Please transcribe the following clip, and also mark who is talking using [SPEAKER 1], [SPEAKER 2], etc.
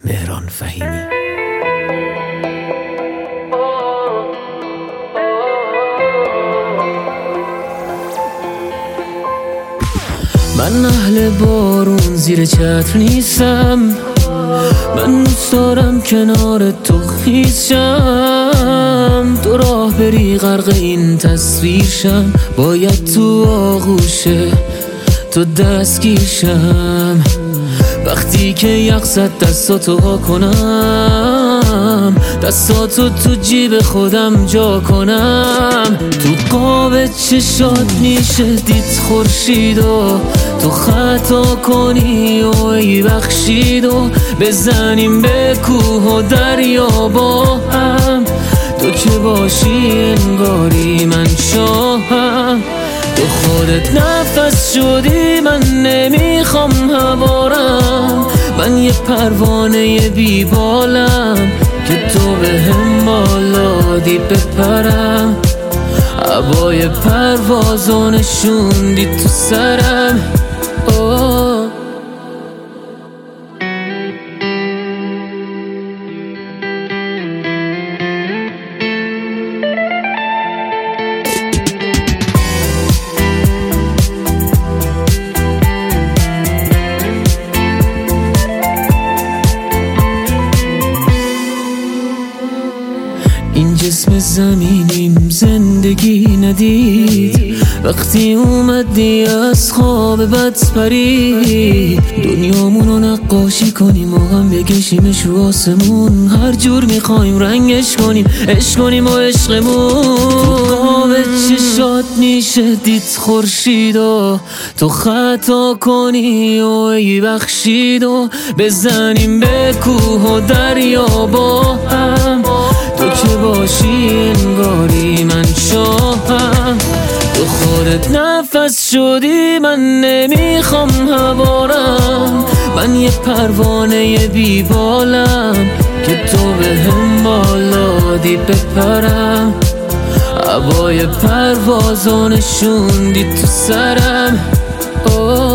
[SPEAKER 1] مهران فهیمی. من اهل بارون زیر چتر نیستم، من دوست دارم کنار تو خیس شم، تو راه بری غرق این تصویر شم، باید تو آغوش تو دستگیر شم. وقتی که یخ زد دستاتو ها کنم، دستاتو تو جیب خودم جا کنم، تو قاب چشات میشه دید خورشید و تو خطا کنی و ای بخشید و بزنیم به کوه و دریا با هم، تو که باشی انگاری من شاهم. تو خودت نفس شدی، من نمیخوام هوارم، من یه پروانه بی بالم که تو به هم بالا دی بپرم، عبای پروازو نشوندی تو سرم. این جسم زمینیم زندگی ندید، وقتی اومدی از خواب بد پرید، دنیامونو نقاشی کنیم و هم بکشیمش رو آسمون، هر جور میخوایم رنگش کنیم، عشق کنیم و عشقمون. تو قاب چشات میشه دید خورشید و تو خطا کنی و ای بخشید و بزنیم به کوه و دریا با هم، تو که باشی انگاری من شاهم. تو خودت نفس شدی، من نمیخوام هوارم، من یه پروانه بی بالم که تو به هم بالا دی بپرم، عبای پروازو نشوندی تو سرم.